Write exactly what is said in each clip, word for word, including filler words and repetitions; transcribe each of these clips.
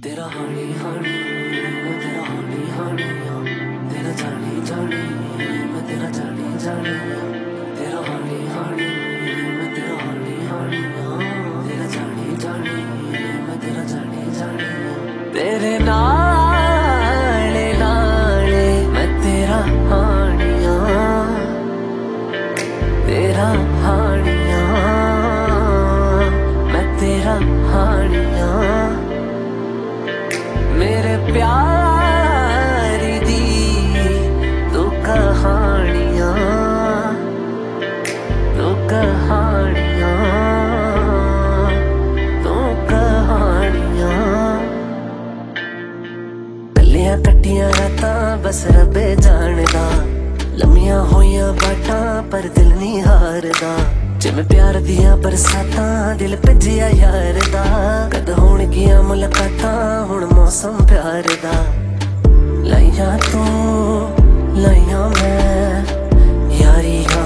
तेरा हानी हानी मैं तेरा हानी हानी हाँ, तेरा जानी जानी मैं तेरा जानी जानी हाँ, तेरा हानी हानी मैं तेरा हानी हानी हाँ, तेरा जानी जानी मैं तेरा जानी जानी हाँ, तेरे नाले नाले मैं तेरा हानिया तेरा हानिया मैं तेरा हानिया मेरे प्यार दी तू कहानियां तू कहानियां तू कहानियां गलियां कट्टियां रातां बस रब्बे जानदा लम्मियां होइयां बाटां पर दिल नहीं हारदा जिवें प्यार दियां बरसातां दिल भज्जिया यार दा कद होणगियां मुलाकातां हुण मौसम प्यार दा लाइयां तू लाइयां मैं यारियां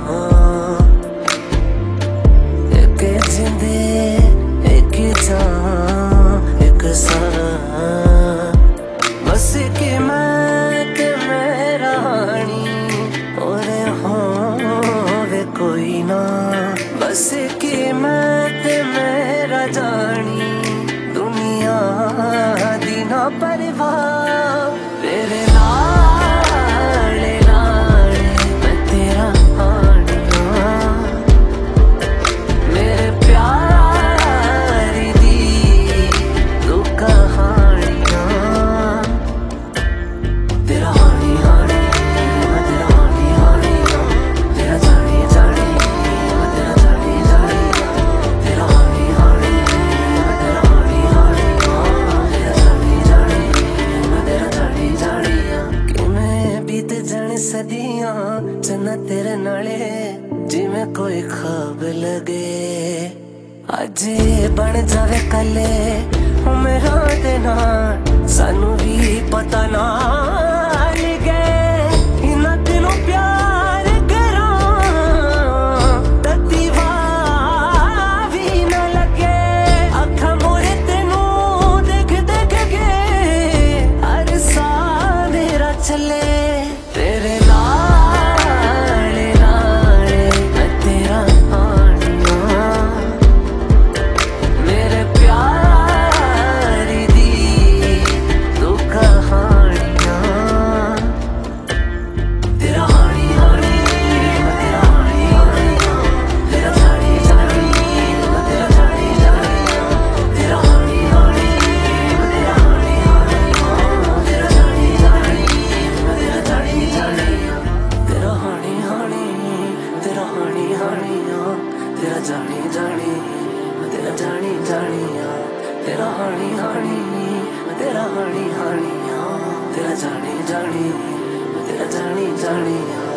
एक जिंदे एक जान एक सां बस कि मैं ते मेरा हानी और होवे कोई ना बस कि मैं ते मेरा जानी दुनिया दी ना परवाह तेरे नाले नाले मैं तेरा हानिया मेरे प्यार दी तू कहानियां तेरा हानी हानी मैं तेरा हानी हानी तेरा जानी जानी मैं तेरा जानी जानी तेरा हानी हानी मैं तेरा हानी हानी तेरा जानी जानी मैं तेरा जानी जानी किवें बीत जाने सदियां चन्ना तेरे नाले जिवें कोई ख्वाब लगे अज बन जावे कले मेरा दे नाल सानू भी पता ना लगे इन्ना दिलों प्यार करां तत्ती वाह भी ना लगे अखां मोरे तेनू देख देख के हर सा मेरा चले तेरे नाले नाले मैं तेरा हानिया मेरे प्यार दी तू कहानियां तेरा हानी हानी मैं तेरा हानी हानी तेरा जानी जानी मैं तेरा जानी जानी तेरा हानी हानी मैं तेरा हानी हानी तेरा जानी जानी मैं तेरा जानी जानी तेरा हानी हानी तेरा हानी हानी तेरा जानी जानी मैं तेरा जानी जानी तेरा हानी हानी मैं तेरा हानी हानी तेरा जानी जानी मैं तेरा जानी जानी